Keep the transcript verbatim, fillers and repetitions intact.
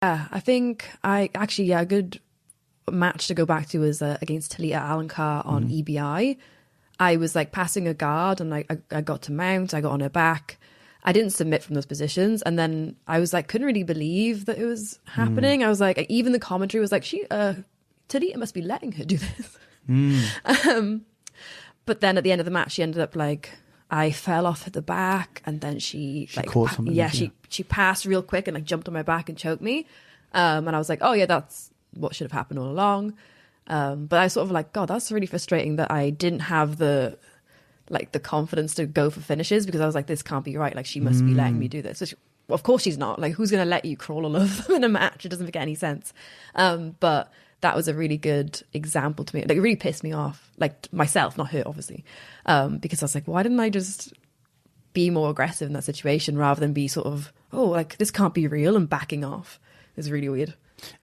Yeah, I think I actually, yeah, a good match to go back to was uh, against Talita Alencar on mm. E B I. I was like passing a guard and I, I, I got to mount, I got on her back. I didn't submit from those positions. And then I was like, couldn't really believe that it was happening. Mm. I was like, even the commentary was like, she, uh, Talita must be letting her do this. Mm. um, but then at the end of the match, she ended up like, I fell off at the back and then she, she like, caught pa- something. yeah, she, she passed real quick and like jumped on my back and choked me. Um, and I was like, oh yeah, that's what should have happened all along. Um, but I was sort of like, God, that's really frustrating that I didn't have the, like the confidence to go for finishes, because I was like, this can't be right. Like she must mm. be letting me do this. So she, well, of course she's not. Like, who's going to let you crawl all over them in a match? It doesn't make any sense. Um, but that was a really good example to me. Like, it really pissed me off, like myself, not her, obviously. Um, because I was like, why didn't I just be more aggressive in that situation rather than be sort of, oh, like this can't be real and backing off? It's really weird.